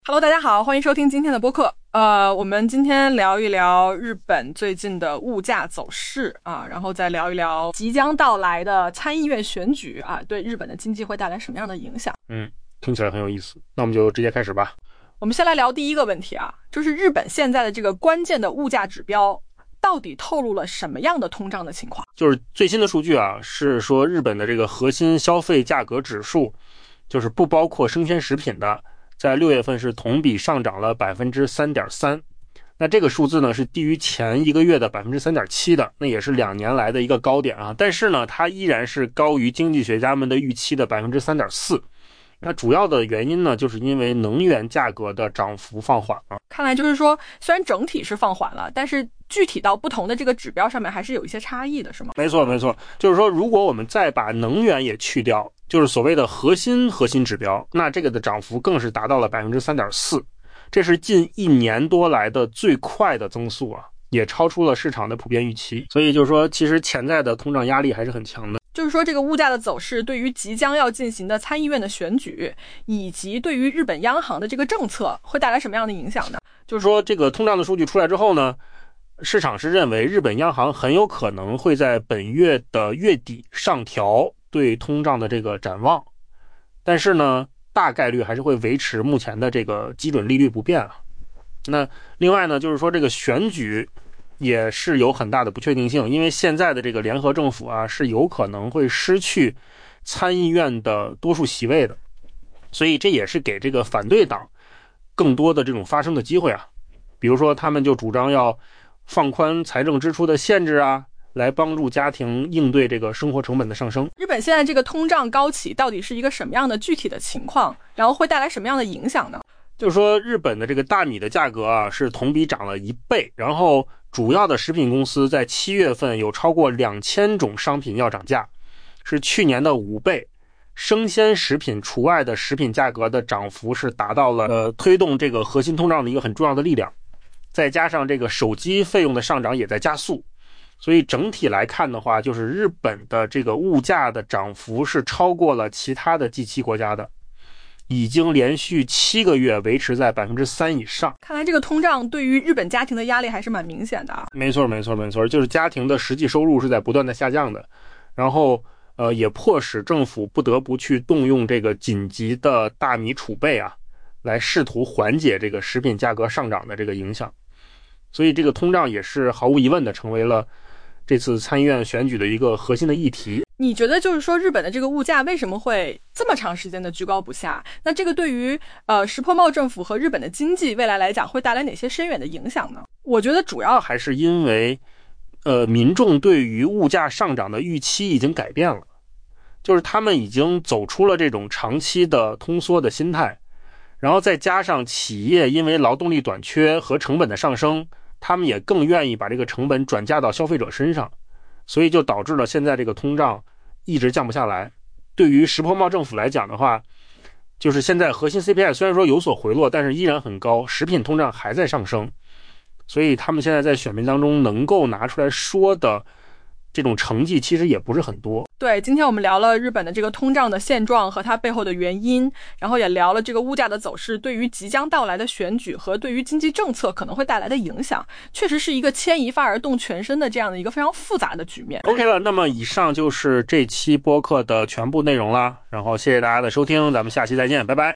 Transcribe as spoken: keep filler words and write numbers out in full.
Hello， 大家好，欢迎收听今天的播客。呃，我们今天聊一聊日本最近的物价走势啊，然后再聊一聊即将到来的参议院选举啊，对日本的经济会带来什么样的影响？ 嗯，听起来很有意思。那我们就直接开始吧。 我们先来聊第一个问题啊，就是日本现在的这个关键的物价指标到底透露了什么样的通胀的情况？ 就是最新的数据啊，是说日本的这个核心消费价格指数，就是不包括生鲜食品的，在六月份是同比上涨了 百分之三点三， 那这个数字呢是低于前一个月的 百分之三点七 的，那也是两年来的一个高点啊。但是呢，它依然是高于经济学家们的预期的 百分之三点四。那主要的原因呢，就是因为能源价格的涨幅放缓了。 看来就是说，虽然整体是放缓了，但是具体到不同的这个指标上面还是有一些差异的，是吗？ 没错没错，就是说如果我们再把能源也去掉，就是所谓的核心核心指标，那这个的涨幅更是达到了 百分之三点四， 这是近一年多来的最快的增速啊，也超出了市场的普遍预期。所以就是说，其实潜在的通胀压力还是很强的。 就是说，这个物价的走势对于即将要进行的参议院的选举，以及对于日本央行的这个政策会带来什么样的影响呢？ 就是说，这个通胀的数据出来之后呢，市场是认为日本央行很有可能会在本月的月底上调对通胀的这个展望，但是呢，大概率还是会维持目前的这个基准利率不变啊。那另外呢，就是说这个选举也是有很大的不确定性，因为现在的这个联合政府啊，是有可能会失去参议院的多数席位的，所以这也是给这个反对党更多的这种发声的机会啊。比如说他们就主张要放宽财政支出的限制啊，来帮助家庭应对这个生活成本的上升。 日本现在这个通胀高企到底是一个什么样的具体的情况，然后会带来什么样的影响呢？ 就是说日本的这个大米的价格啊，是同比涨了一倍，然后主要的食品公司在七月份有超过两千种商品要涨价，是去年的五倍。生鲜食品除外的食品价格的涨幅是达到了呃推动这个核心通胀的一个很重要的力量。再加上这个手机费用的上涨也在加速，所以整体来看的话，就是日本的这个物价的涨幅是超过了其他的 G 七 国家的，已经连续七个月维持在 百分之三 以上。 看来这个通胀对于日本家庭的压力还是蛮明显的啊。 没错没错没错，就是家庭的实际收入是在不断的下降的，然后呃也迫使政府不得不去动用这个紧急的大米储备啊，来试图缓解这个食品价格上涨的这个影响。所以这个通胀也是毫无疑问的成为了这次参议院选举的一个核心的议题。 你觉得就是说日本的这个物价为什么会这么长时间的居高不下？那这个对于呃石破茂政府和日本的经济未来来讲会带来哪些深远的影响呢？我觉得主要还是因为呃民众对于物价上涨的预期已经改变了，就是他们已经走出了这种长期的通缩的心态，然后再加上企业因为劳动力短缺和成本的上升，他们也更愿意把这个成本转嫁到消费者身上，所以就导致了现在这个通胀一直降不下来。对于石破茂政府来讲的话，就是现在核心 C P I 虽然说有所回落，但是依然很高，食品通胀还在上升，所以他们现在在选民当中能够拿出来说的这种成绩其实也不是很多。 对，今天我们聊了日本的这个通胀的现状和它背后的原因，然后也聊了这个物价的走势对于即将到来的选举和对于经济政策可能会带来的影响，确实是一个牵一发而动全身的这样的一个非常复杂的局面。 OK 了，那么以上就是这期播客的全部内容啦，然后谢谢大家的收听，咱们下期再见，拜拜。